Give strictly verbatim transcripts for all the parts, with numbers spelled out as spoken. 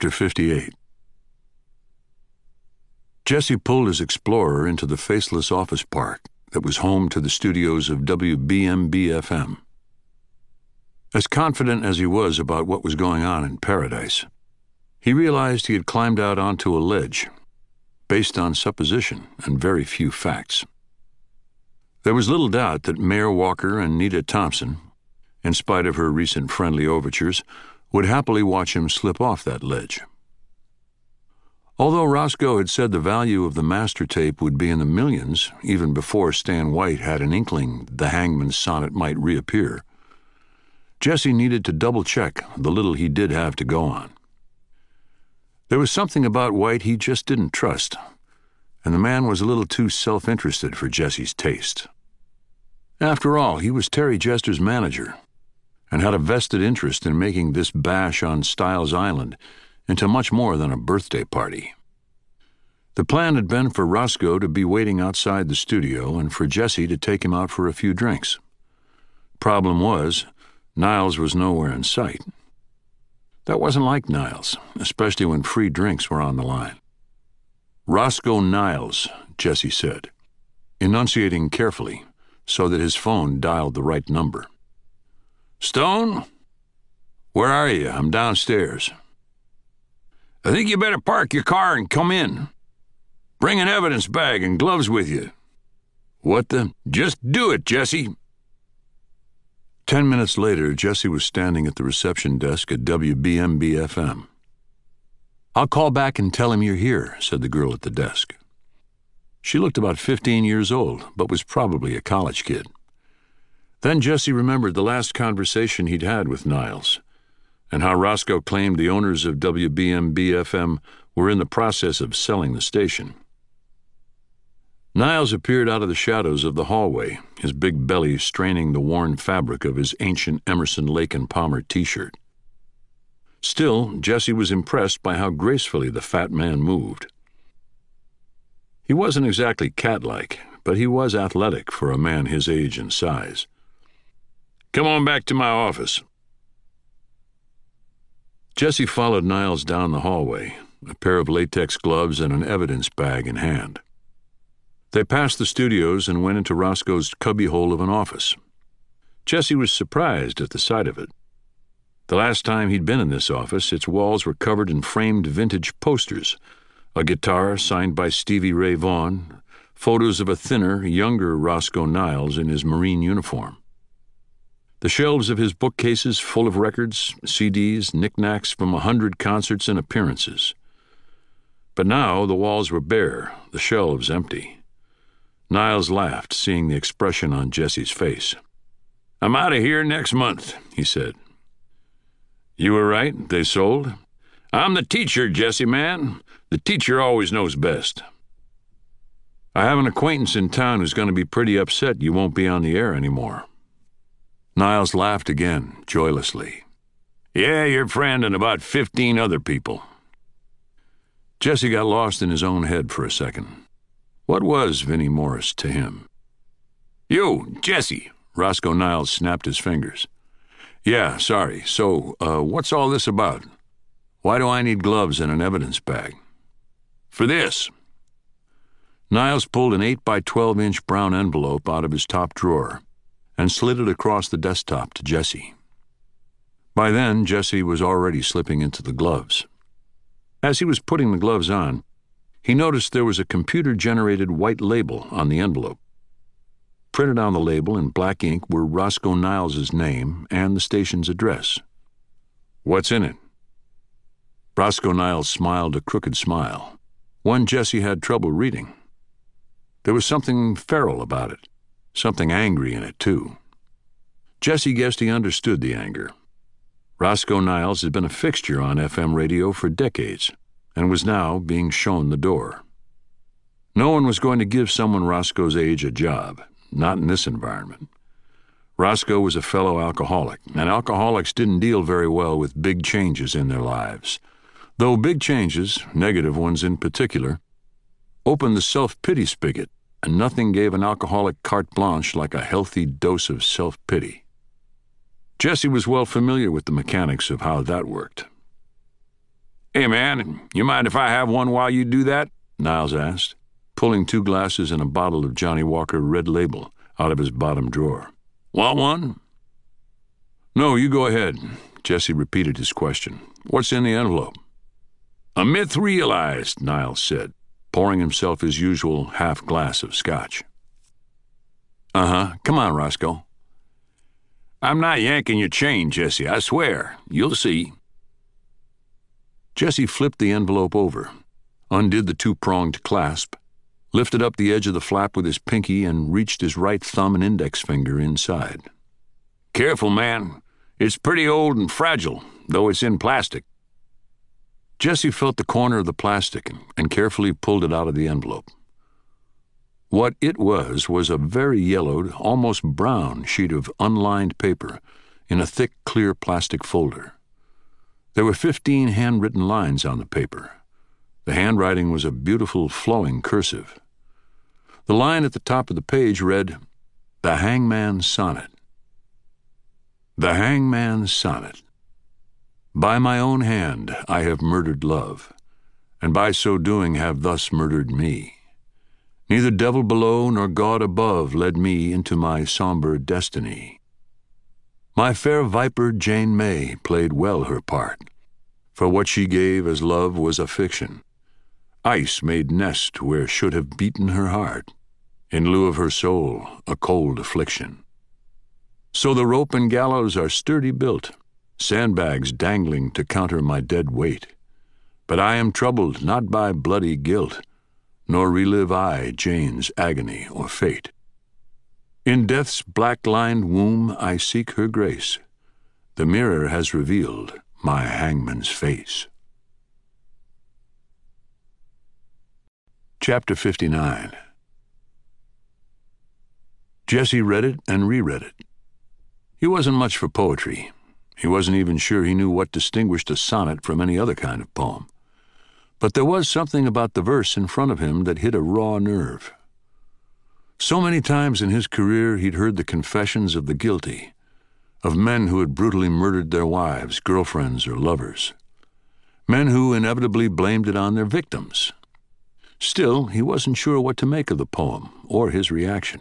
Chapter fifty-eight. Jesse pulled his Explorer into the faceless office park that was home to the studios of W B M B F M. As confident as he was about what was going on in Paradise, he realized he had climbed out onto a ledge based on supposition and very few facts. There was little doubt that Mayor Walker and Nita Thompson, in spite of her recent friendly overtures, would happily watch him slip off that ledge. Although Roscoe had said the value of the master tape would be in the millions even before Stan White had an inkling the Hangman's Sonnet might reappear, Jesse needed to double-check the little he did have to go on. There was something about White he just didn't trust, and the man was a little too self-interested for Jesse's taste. After all, he was Terry Jester's manager and had a vested interest in making this bash on Styles Island into much more than a birthday party. The plan had been for Roscoe to be waiting outside the studio and for Jesse to take him out for a few drinks. Problem was, Niles was nowhere in sight. That wasn't like Niles, especially when free drinks were on the line. Roscoe Niles, Jesse said, enunciating carefully so that his phone dialed the right number. Stone? Where are you? I'm downstairs. I think you better park your car and come in. Bring an evidence bag and gloves with you. What the? Just do it, Jesse. Ten minutes later, Jesse was standing at the reception desk at W B M B F M. I'll call back and tell him you're here, said the girl at the desk. She looked about fifteen years old, but was probably a college kid. Then Jesse remembered the last conversation he'd had with Niles, and how Roscoe claimed the owners of W B M B F M were in the process of selling the station. Niles appeared out of the shadows of the hallway, his big belly straining the worn fabric of his ancient Emerson, Lake and Palmer t-shirt. Still, Jesse was impressed by how gracefully the fat man moved. He wasn't exactly cat-like, but he was athletic for a man his age and size. Come on back to my office. Jesse followed Niles down the hallway, a pair of latex gloves and an evidence bag in hand. They passed the studios and went into Roscoe's cubbyhole of an office. Jesse was surprised at the sight of it. The last time he'd been in this office, its walls were covered in framed vintage posters, a guitar signed by Stevie Ray Vaughan, photos of a thinner, younger Roscoe Niles in his Marine uniform. The shelves of his bookcases full of records, C Ds, knickknacks from a hundred concerts and appearances. But now the walls were bare, the shelves empty. Niles laughed, seeing the expression on Jesse's face. I'm out of here next month, he said. You were right, they sold. I'm the teacher, Jesse, man. The teacher always knows best. I have an acquaintance in town who's going to be pretty upset you won't be on the air anymore. Niles laughed again, joylessly. Yeah, your friend and about fifteen other people. Jesse got lost in his own head for a second. What was Vinnie Morris to him? You, Jesse, Roscoe Niles snapped his fingers. Yeah, sorry. So, uh, what's all this about? Why do I need gloves and an evidence bag? For this. Niles pulled an eight by twelve inch brown envelope out of his top drawer and slid it across the desktop to Jesse. By then, Jesse was already slipping into the gloves. As he was putting the gloves on, he noticed there was a computer-generated white label on the envelope. Printed on the label in black ink were Roscoe Niles' name and the station's address. What's in it? Roscoe Niles smiled a crooked smile, one Jesse had trouble reading. There was something feral about it, something angry in it, too. Jesse guessed he understood the anger. Roscoe Niles had been a fixture on F M radio for decades and was now being shown the door. No one was going to give someone Roscoe's age a job, not in this environment. Roscoe was a fellow alcoholic, and alcoholics didn't deal very well with big changes in their lives, though big changes, negative ones in particular, opened the self-pity spigot, and nothing gave an alcoholic carte blanche like a healthy dose of self-pity. Jesse was well familiar with the mechanics of how that worked. "Hey, man, you mind if I have one while you do that?" Niles asked, pulling two glasses and a bottle of Johnny Walker Red Label out of his bottom drawer. "Want one?" "No, you go ahead." Jesse repeated his question. "What's in the envelope?" "A myth realized," Niles said, pouring himself his usual half glass of scotch. "Uh-huh. Come on, Roscoe." "I'm not yanking your chain, Jesse, I swear. You'll see." Jesse flipped the envelope over, undid the two-pronged clasp, lifted up the edge of the flap with his pinky, and reached his right thumb and index finger inside. "Careful, man. It's pretty old and fragile, though it's in plastic." Jesse felt the corner of the plastic and carefully pulled it out of the envelope. What it was was a very yellowed, almost brown sheet of unlined paper in a thick, clear plastic folder. There were fifteen handwritten lines on the paper. The handwriting was a beautiful, flowing cursive. The line at the top of the page read, "The Hangman's Sonnet." The Hangman's Sonnet. By my own hand I have murdered love, and by so doing have thus murdered me. Neither devil below nor God above led me into my somber destiny. My fair viper Jane May played well her part, for what she gave as love was a fiction. Ice made nest where should have beaten her heart, in lieu of her soul a cold affliction. So the rope and gallows are sturdy built, sandbags dangling to counter my dead weight. But I am troubled not by bloody guilt, nor relive I Jane's agony or fate. In death's black-lined womb I seek her grace. The mirror has revealed my hangman's face. Chapter fifty-nine. Jesse read it and reread it. He wasn't much for poetry. He wasn't even sure he knew what distinguished a sonnet from any other kind of poem. But there was something about the verse in front of him that hit a raw nerve. So many times in his career he'd heard the confessions of the guilty, of men who had brutally murdered their wives, girlfriends, or lovers. Men who inevitably blamed it on their victims. Still, he wasn't sure what to make of the poem or his reaction.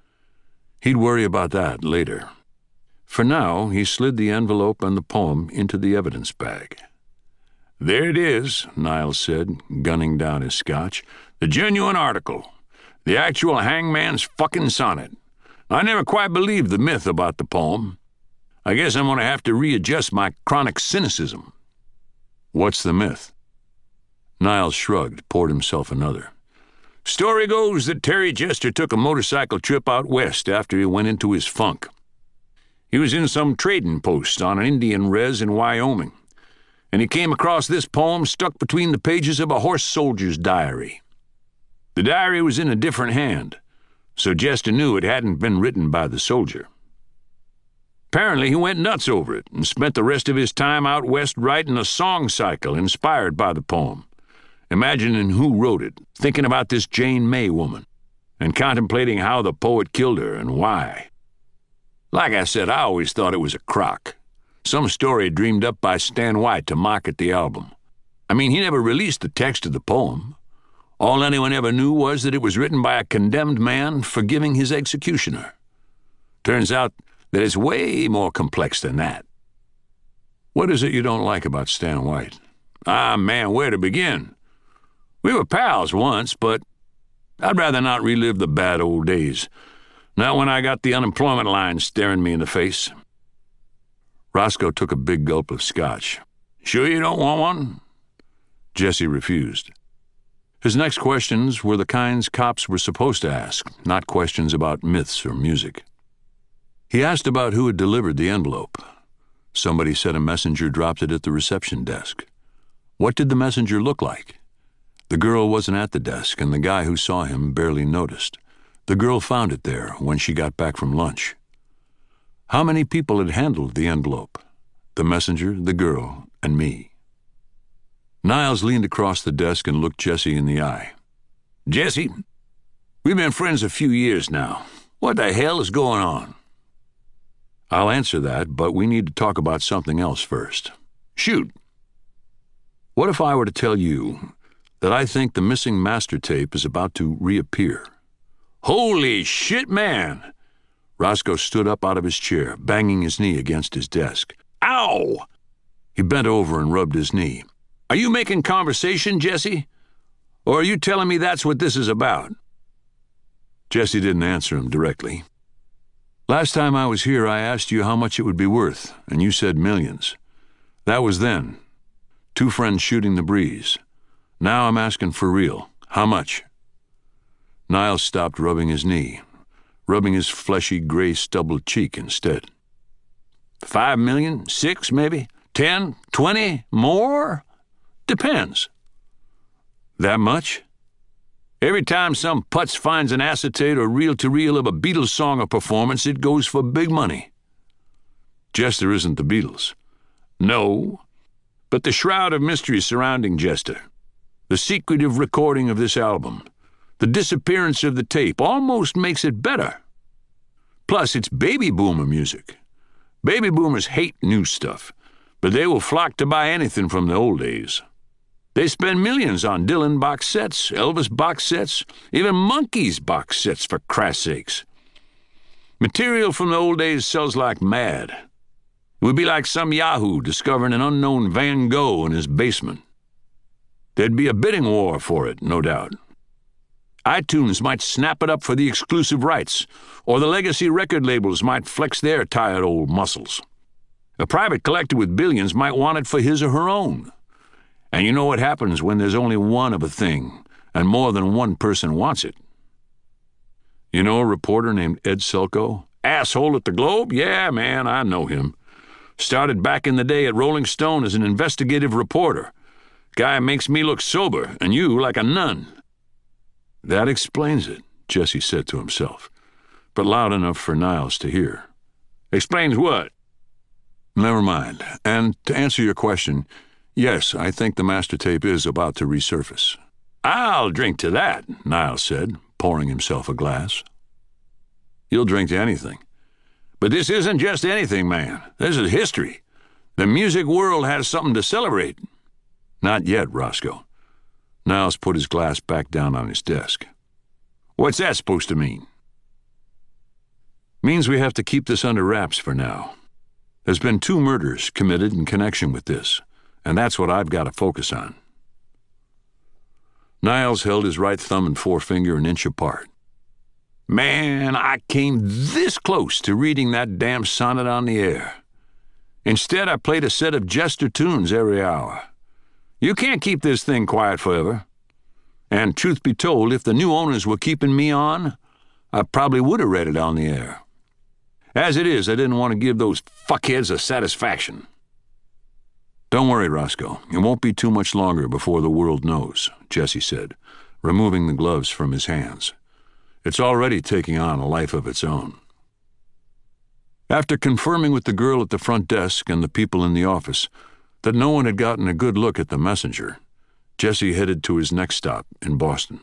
He'd worry about that later. For now, he slid the envelope and the poem into the evidence bag. "There it is," Niles said, gunning down his scotch. "The genuine article. The actual hangman's fucking sonnet. I never quite believed the myth about the poem. I guess I'm going to have to readjust my chronic cynicism." "What's the myth?" Niles shrugged, poured himself another. "Story goes that Terry Jester took a motorcycle trip out west after he went into his funk. He was in some trading post on an Indian res in Wyoming, and he came across this poem stuck between the pages of a horse soldier's diary. The diary was in a different hand, so Jester knew it hadn't been written by the soldier. Apparently he went nuts over it and spent the rest of his time out west writing a song cycle inspired by the poem, imagining who wrote it, thinking about this Jane May woman, and contemplating how the poet killed her and why. Like I said, I always thought it was a crock. Some story dreamed up by Stan White to market the album. I mean, he never released the text of the poem. All anyone ever knew was that it was written by a condemned man forgiving his executioner. Turns out that it's way more complex than that." "What is it you don't like about Stan White?" "Ah, man, where to begin? We were pals once, but I'd rather not relive the bad old days. Not when I got the unemployment line staring me in the face." Roscoe took a big gulp of scotch. "Sure you don't want one?" Jesse refused. His next questions were the kinds cops were supposed to ask, not questions about myths or music. He asked about who had delivered the envelope. Somebody said a messenger dropped it at the reception desk. What did the messenger look like? The girl wasn't at the desk, and the guy who saw him barely noticed. The girl found it there when she got back from lunch. How many people had handled the envelope? The messenger, the girl, and me. Niles leaned across the desk and looked Jesse in the eye. "Jesse, we've been friends a few years now. What the hell is going on?" "I'll answer that, but we need to talk about something else first." "Shoot." What if I were to tell you that I think the missing master tape is about to reappear? Holy shit, man! Roscoe stood up out of his chair, banging his knee against his desk. Ow! He bent over and rubbed his knee. Are you making conversation, Jesse? Or are you telling me that's what this is about? Jesse didn't answer him directly. Last time I was here, I asked you how much it would be worth, and you said millions. That was then. Two friends shooting the breeze. Now I'm asking for real. How much? Niles stopped rubbing his knee, rubbing his fleshy, gray, stubbled cheek instead. Five million? Six, maybe? Ten? Twenty? More? Depends. That much? Every time some putz finds an acetate or reel-to-reel of a Beatles song or performance, it goes for big money. Jester isn't the Beatles. No, but the shroud of mystery surrounding Jester, the secretive recording of this album, the disappearance of the tape almost makes it better. Plus, it's baby boomer music. Baby boomers hate new stuff, but they will flock to buy anything from the old days. They spend millions on Dylan box sets, Elvis box sets, even Monkees box sets, for crass sakes. Material from the old days sells like mad. It would be like some yahoo discovering an unknown Van Gogh in his basement. There'd be a bidding war for it, no doubt. iTunes might snap it up for the exclusive rights, or the legacy record labels might flex their tired old muscles. A private collector with billions might want it for his or her own. And you know what happens when there's only one of a thing, and more than one person wants it. You know a reporter named Ed Selko? Asshole at the Globe? Yeah, man, I know him. Started back in the day at Rolling Stone as an investigative reporter. Guy makes me look sober, and you like a nun. That explains it, Jesse said to himself, but loud enough for Niles to hear. Explains what? Never mind. And to answer your question, yes, I think the master tape is about to resurface. I'll drink to that, Niles said, pouring himself a glass. You'll drink to anything. But this isn't just anything, man. This is history. The music world has something to celebrate. Not yet, Roscoe. Niles put his glass back down on his desk. What's that supposed to mean? Means we have to keep this under wraps for now. There's been two murders committed in connection with this, and that's what I've got to focus on. Niles held his right thumb and forefinger an inch apart. Man, I came this close to reading that damn sonnet on the air. Instead, I played a set of Jester tunes every hour. You can't keep this thing quiet forever. And truth be told, if the new owners were keeping me on, I probably would have read it on the air. As it is, I didn't want to give those fuckheads a satisfaction. Don't worry, Roscoe. It won't be too much longer before the world knows, Jesse said, removing the gloves from his hands. It's already taking on a life of its own. After confirming with the girl at the front desk and the people in the office that no one had gotten a good look at the messenger, Jesse headed to his next stop in Boston.